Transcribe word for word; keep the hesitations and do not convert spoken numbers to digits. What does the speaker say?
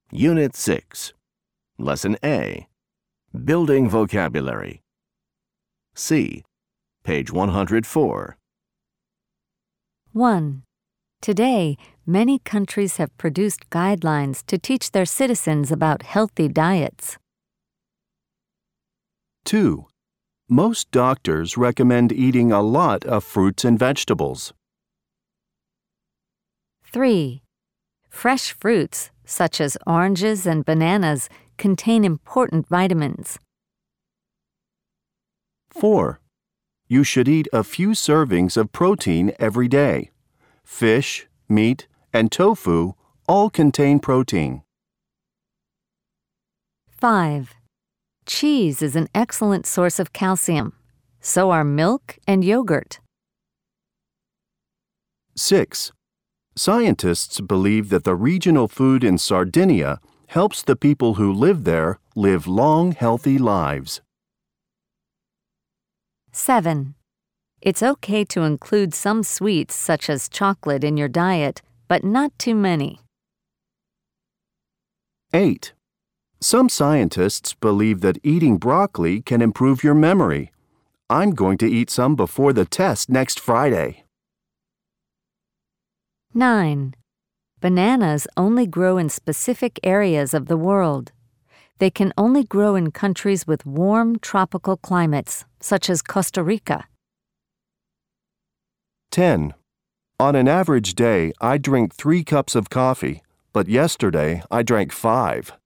Unit six. Lesson A. Building vocabulary. C. Page one hundred four. one. Today, many countries have produced guidelines to teach their citizens about healthy diets. two. Most doctors recommend eating a lot of fruits and vegetables. three. Fresh fruits, such as oranges and bananas, contain important vitamins. four. You should eat a few servings of protein every day. Fish, meat, and tofu all contain protein. five. Cheese is an excellent source of calcium. So are milk and yogurt. six. Scientists believe that the regional food in Sardinia helps the people who live there live long, healthy lives. seven. It's okay to include some sweets such as chocolate in your diet, but not too many. eight. Some scientists believe that eating broccoli can improve your memory. I'm going to eat some before the test next Friday. nine. Bananas only grow in specific areas of the world. They can only grow in countries with warm tropical climates, such as Costa Rica. ten. On an average day, I drink three cups of coffee, but yesterday I drank five.